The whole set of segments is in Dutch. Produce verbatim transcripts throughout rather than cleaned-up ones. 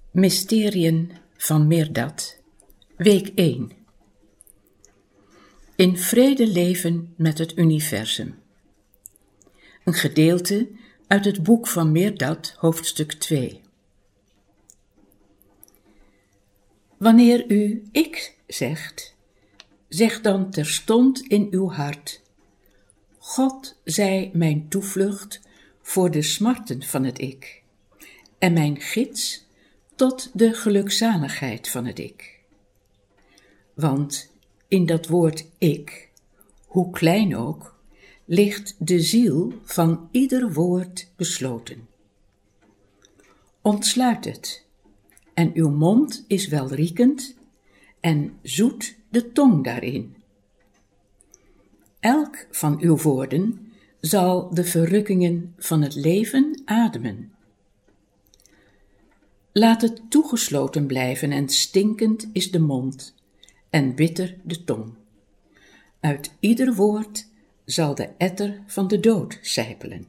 Mysteriën van Mirdad, week één. In vrede leven met het universum. Een gedeelte uit het boek van Mirdad, hoofdstuk twee. Wanneer u ik zegt, zeg dan terstond in uw hart: God zij mijn toevlucht voor de smarten van het ik, en mijn gids tot de gelukzaligheid van het ik. Want in dat woord ik, hoe klein ook, ligt de ziel van ieder woord besloten. Ontsluit het, en uw mond is welriekend, en zoet de tong daarin. Elk van uw woorden zal de verrukkingen van het leven ademen. Laat het toegesloten blijven en stinkend is de mond, en bitter de tong. Uit ieder woord zal de etter van de dood sijpelen.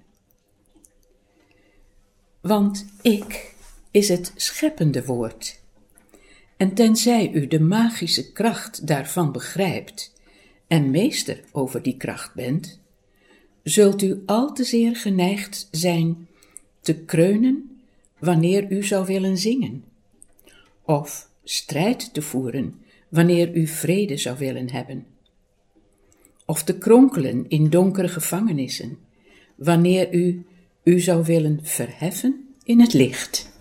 Want ik is het scheppende woord, en tenzij u de magische kracht daarvan begrijpt en meester over die kracht bent, zult u al te zeer geneigd zijn te kreunen wanneer u zou willen zingen, of strijd te voeren wanneer u vrede zou willen hebben, of te kronkelen in donkere gevangenissen wanneer u u zou willen verheffen in het licht.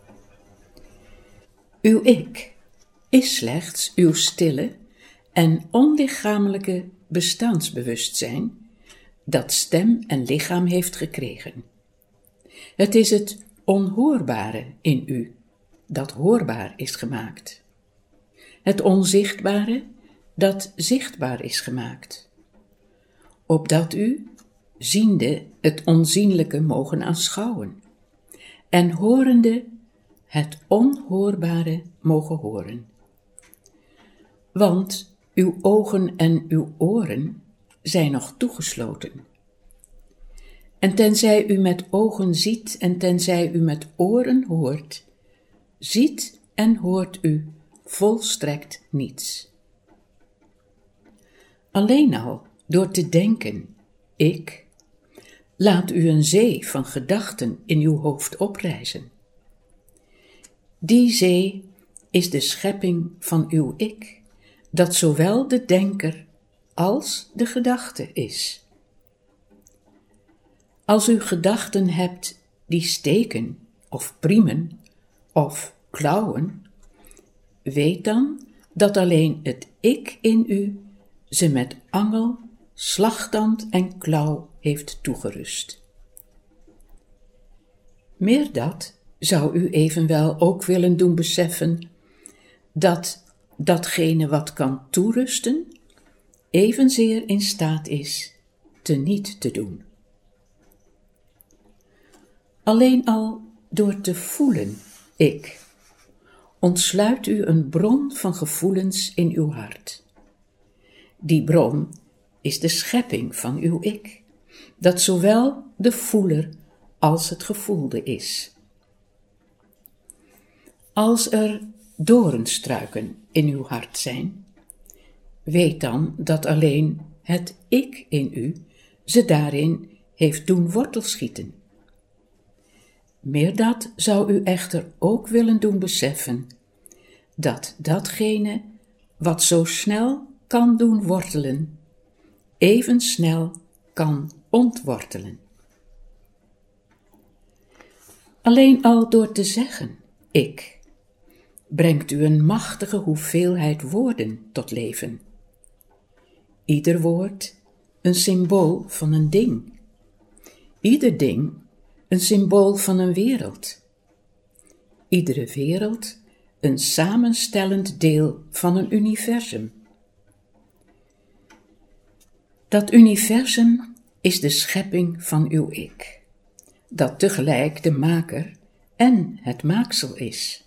Uw ik is slechts uw stille en onlichamelijke bestaansbewustzijn dat stem en lichaam heeft gekregen. Het is het onhoorbare in u dat hoorbaar is gemaakt. Het onzichtbare dat zichtbaar is gemaakt. Opdat u, ziende, het onzienlijke mogen aanschouwen, en horende het onhoorbare mogen horen. Want uw ogen en uw oren zijn nog toegesloten. En tenzij u met ogen ziet en tenzij u met oren hoort, ziet en hoort u volstrekt niets. Alleen al door te denken, ik, laat u een zee van gedachten in uw hoofd oprijzen. Die zee is de schepping van uw ik, dat zowel de denker als de gedachte is. Als u gedachten hebt die steken of priemen of klauwen, weet dan dat alleen het ik in u ze met angel, slagtand en klauw heeft toegerust. Mirdad zou u evenwel ook willen doen beseffen dat datgene wat kan toerusten evenzeer in staat is te niet te doen. Alleen al door te voelen, ik, ontsluit u een bron van gevoelens in uw hart. Die bron is de schepping van uw ik, dat zowel de voeler als het gevoelde is. Als er doornstruiken in uw hart zijn, weet dan dat alleen het ik in u ze daarin heeft doen wortelschieten. Mirdad zou u echter ook willen doen beseffen dat datgene wat zo snel kan doen wortelen, even snel kan ontwortelen. Alleen al door te zeggen, ik, brengt u een machtige hoeveelheid woorden tot leven. Ieder woord een symbool van een ding. Ieder ding een symbool van een wereld. Iedere wereld een samenstellend deel van een universum. Dat universum is de schepping van uw ik, dat tegelijk de maker en het maaksel is.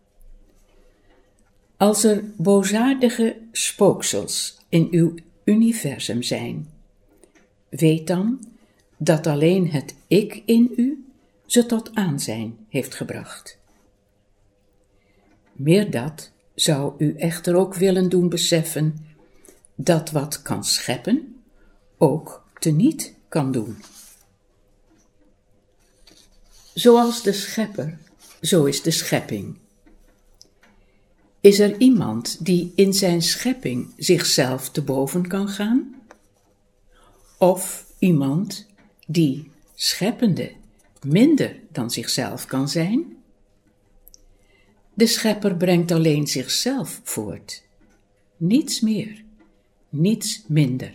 Als er boosaardige spooksels in uw universum zijn, weet dan dat alleen het ik in u ze tot aanzijn heeft gebracht. Meer dat zou u echter ook willen doen beseffen dat wat kan scheppen ook teniet kan doen. Zoals de schepper, zo is de schepping. Is er iemand die in zijn schepping zichzelf te boven kan gaan? Of iemand die, scheppende, minder dan zichzelf kan zijn? De schepper brengt alleen zichzelf voort. Niets meer, niets minder.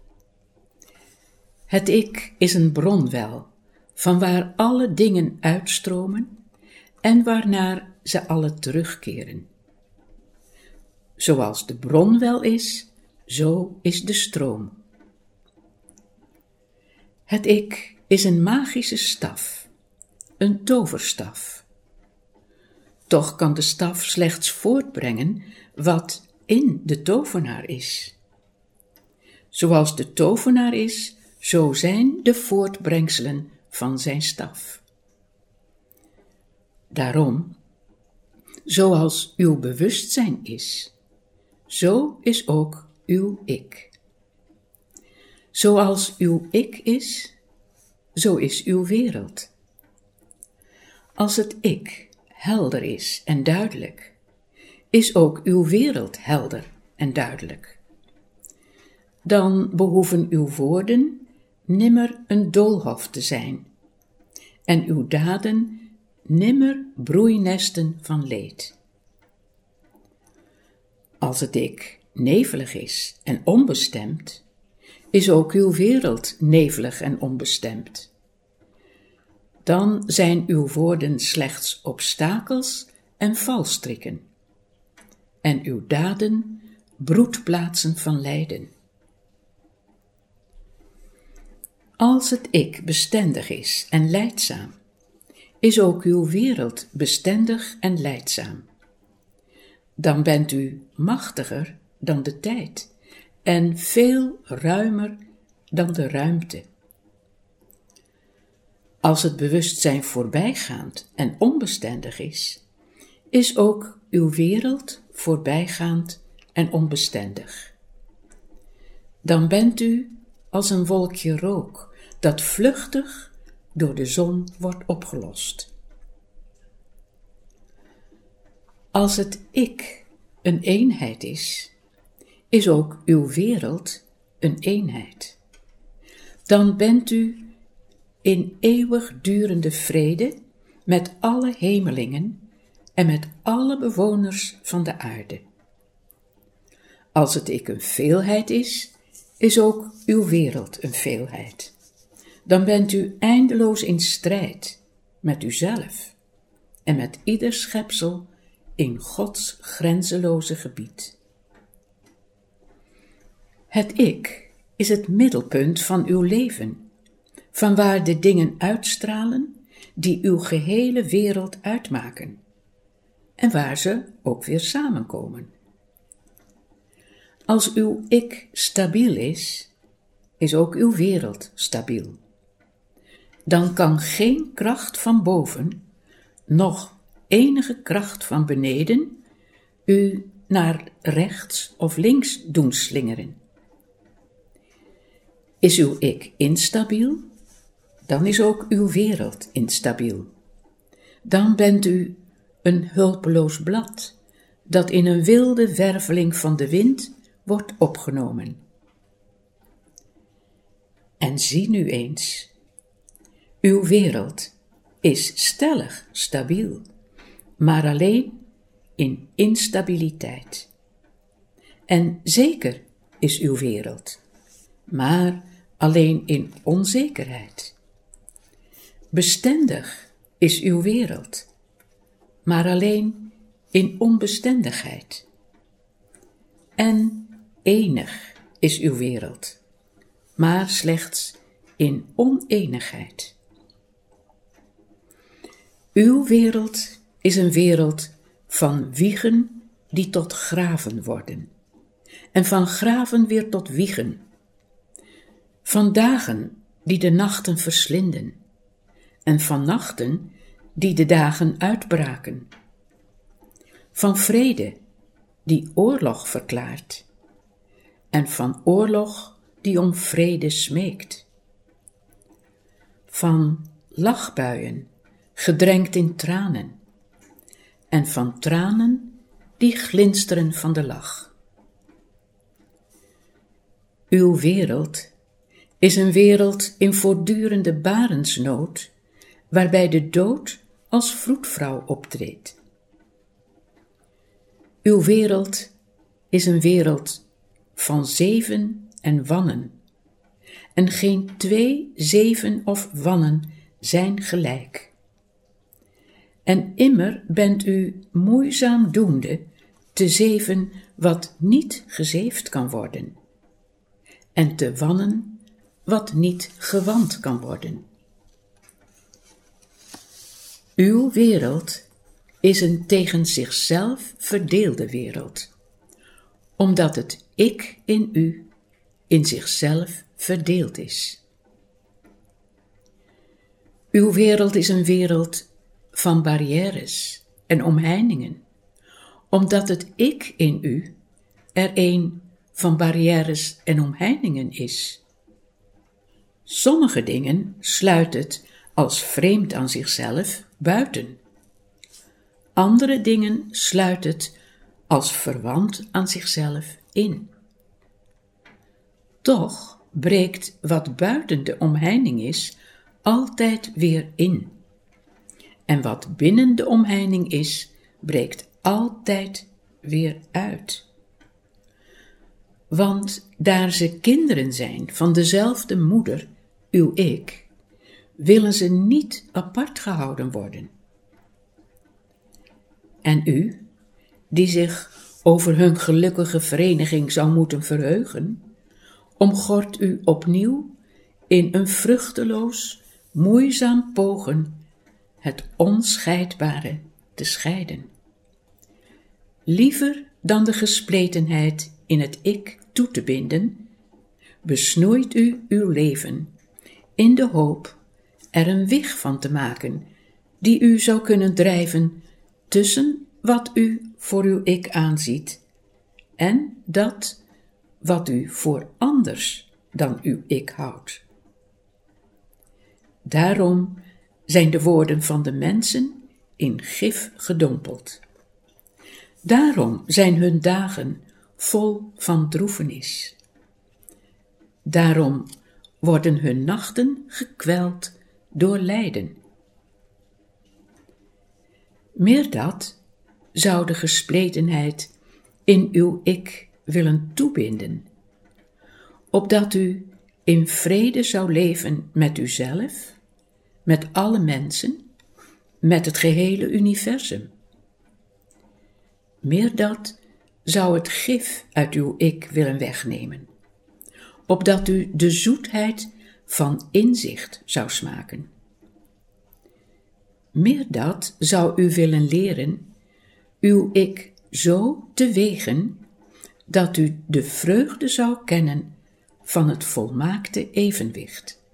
Het ik is een bronwel, van waar alle dingen uitstromen en waarnaar ze alle terugkeren. Zoals de bron wel is, zo is de stroom. Het ik is een magische staf, een toverstaf. Toch kan de staf slechts voortbrengen wat in de tovenaar is. Zoals de tovenaar is, zo zijn de voortbrengselen van zijn staf. Daarom, zoals uw bewustzijn is, zo is ook uw ik. Zoals uw ik is, zo is uw wereld. Als het ik helder is en duidelijk, is ook uw wereld helder en duidelijk. Dan behoeven uw woorden nimmer een doolhof te zijn en uw daden nimmer broeinesten van leed. Als het ik nevelig is en onbestemd, is ook uw wereld nevelig en onbestemd. Dan zijn uw woorden slechts obstakels en valstrikken, en uw daden broedplaatsen van lijden. Als het ik bestendig is en lijdzaam, is ook uw wereld bestendig en lijdzaam. Dan bent u machtiger dan de tijd en veel ruimer dan de ruimte. Als het bewustzijn voorbijgaand en onbestendig is, is ook uw wereld voorbijgaand en onbestendig. Dan bent u als een wolkje rook dat vluchtig door de zon wordt opgelost. Als het ik een eenheid is, is ook uw wereld een eenheid. Dan bent u in eeuwigdurende vrede met alle hemelingen en met alle bewoners van de aarde. Als het ik een veelheid is, is ook uw wereld een veelheid. Dan bent u eindeloos in strijd met uzelf en met ieder schepsel in Gods grenzeloze gebied. Het ik is het middelpunt van uw leven, vanwaar de dingen uitstralen die uw gehele wereld uitmaken en waar ze ook weer samenkomen. Als uw ik stabiel is, is ook uw wereld stabiel. Dan kan geen kracht van boven, noch enige kracht van beneden, u naar rechts of links doen slingeren. Is uw ik instabiel, dan is ook uw wereld instabiel. Dan bent u een hulpeloos blad, dat in een wilde werveling van de wind wordt opgenomen. En zie nu eens, uw wereld is stellig stabiel, maar alleen in instabiliteit. En zeker is uw wereld, maar alleen in onzekerheid. Bestendig is uw wereld, maar alleen in onbestendigheid. En enig is uw wereld, maar slechts in oneenigheid. Uw wereld is een wereld van wiegen die tot graven worden, en van graven weer tot wiegen, van dagen die de nachten verslinden, en van nachten die de dagen uitbraken, van vrede die oorlog verklaart en van oorlog die om vrede smeekt. Van lachbuien gedrenkt in tranen en van tranen die glinsteren van de lach. Uw wereld is een wereld in voortdurende barensnood, waarbij de dood als vroedvrouw optreedt. Uw wereld is een wereld van zeven en wannen, en geen twee zeven of wannen zijn gelijk. En immer bent u moeizaam doende te zeven wat niet gezeefd kan worden, en te wannen wat niet gewand kan worden. Uw wereld is een tegen zichzelf verdeelde wereld, omdat het ik in u in zichzelf verdeeld is. Uw wereld is een wereld van barrières en omheiningen, omdat het ik in u er een van barrières en omheiningen is. Sommige dingen sluit het als vreemd aan zichzelf buiten. Andere dingen sluit het als verwant aan zichzelf in. Toch breekt wat buiten de omheining is altijd weer in. En wat binnen de omheining is, breekt altijd weer uit. Want daar ze kinderen zijn van dezelfde moeder, uw ik, willen ze niet apart gehouden worden. En u, die zich over hun gelukkige vereniging zou moeten verheugen, omgort u opnieuw in een vruchteloos, moeizaam pogen het onscheidbare te scheiden. Liever dan de gespletenheid in het ik toe te binden, besnoeit u uw leven in de hoop er een wig van te maken die u zou kunnen drijven tussen wat u voor uw ik aanziet en dat wat u voor anders dan uw ik houdt. Daarom zijn de woorden van de mensen in gif gedompeld. Daarom zijn hun dagen vol van droefenis. Daarom worden hun nachten gekweld door lijden. Meer dat zou de gespletenheid in uw ik willen toebinden, opdat u in vrede zou leven met uzelf, met alle mensen, met het gehele universum. Meer dat zou het gif uit uw ik willen wegnemen, opdat u de zoetheid van inzicht zou smaken. Meer dat zou u willen leren uw ik zo te wegen, dat u de vreugde zou kennen van het volmaakte evenwicht.